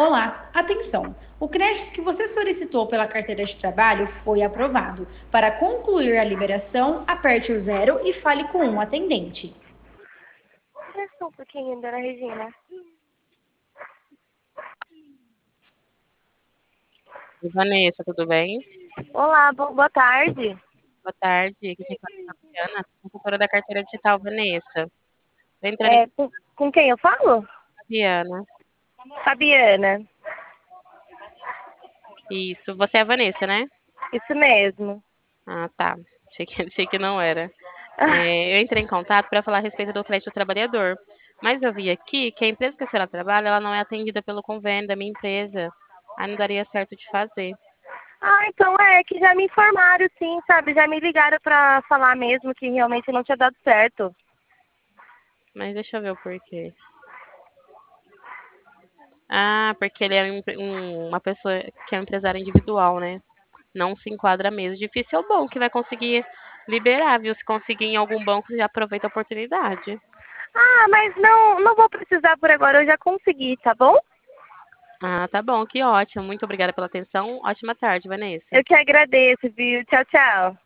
Olá, atenção! O crédito que você solicitou pela carteira de trabalho foi aprovado. Para concluir a liberação, aperte o zero e fale com um atendente. Presta um pouquinho, dona Regina. Oi, Vanessa, tudo bem? Olá, boa tarde. Boa tarde. Aqui quem fala é a Fabiana, consultora da carteira digital, Vanessa. Tô entrando em Com quem eu falo? Fabiana. Fabiana. Isso. Você é a Vanessa, né? Isso mesmo. Ah, tá. Achei que não era. Eu entrei em contato para falar a respeito do crédito do trabalhador. Mas eu vi aqui que a empresa que a senhora trabalha, ela não é atendida pelo convênio da minha empresa. Aí não daria certo de fazer. Ah, então é que já me informaram, sim, sabe? Já me ligaram pra falar mesmo que realmente não tinha dado certo. Mas deixa eu ver o porquê. Ah, porque ele é uma pessoa que é um empresário individual, né? Não se enquadra mesmo. Difícil é o banco que vai conseguir liberar, viu? Se conseguir em algum banco, já aproveita a oportunidade. Ah, mas não vou precisar por agora, eu já consegui, tá bom? Ah, tá bom, que ótimo. Muito obrigada pela atenção. Ótima tarde, Vanessa. Eu que agradeço, viu? Tchau, tchau.